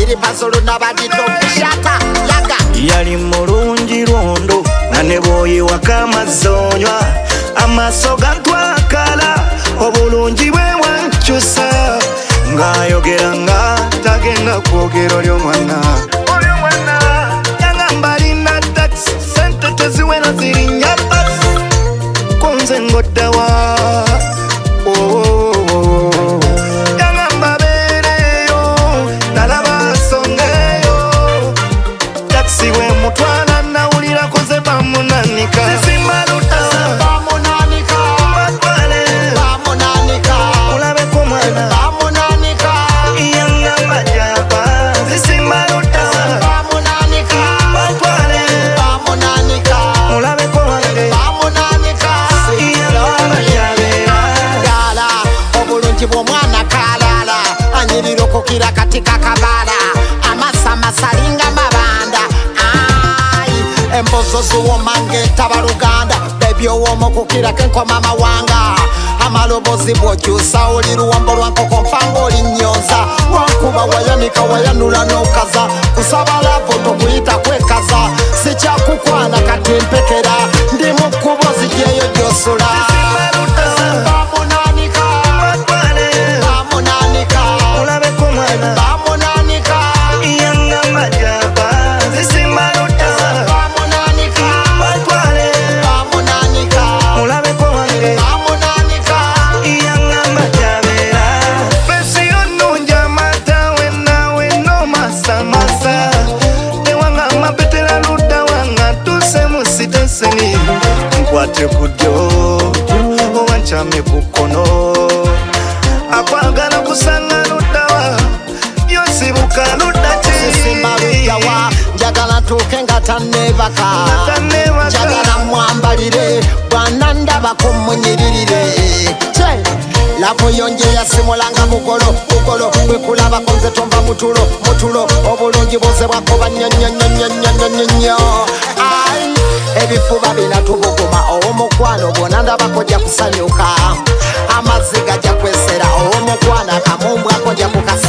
Biri pasolo nabadito kushata yaga. Yali mulungi lwondo nga ne bw'oyiwa kamazonywa amaaso gantwakala obulungi bwe wankyusa ng'ayogera nga tagenda kwogero ly'omwana yangamba lina taxi sente teziwera zirinnya basi kunze ngoddawa yangamba beereyo nalaba songeyo taxi bwe mutwala nawulira koze bamunanika kira katika kabala amasa masalinga mabanda ai embozo zuwo mange tabaluganda baby owomo kukira kenko mama wanga amalobozi bwokyusa oli luwambo lwankoko mpango olinyonza wankuba wayanika wayanula nokaza kusabala voto kuyita kwekaza sikyakukwana kati mpekera ndi mukubo zijeyo gyosula nkwate kudyo owancame kukono akwagala kusanga luddawa yosibuka luddakisimbaludawa njagala ntuuke nga tannebaka njagala mwambalire bwana ndabako munyiririre lavo yonje yasimulanga mugolo bwekulabako nze tomba mutulo obulungi bwose bwakoba nyonyonyonyonyonyo ebifuba binatubuguma owomukwano bwona ndabako jja kusanyuka amaziga jja kwesera owomukwano akamumbwako jja kukasa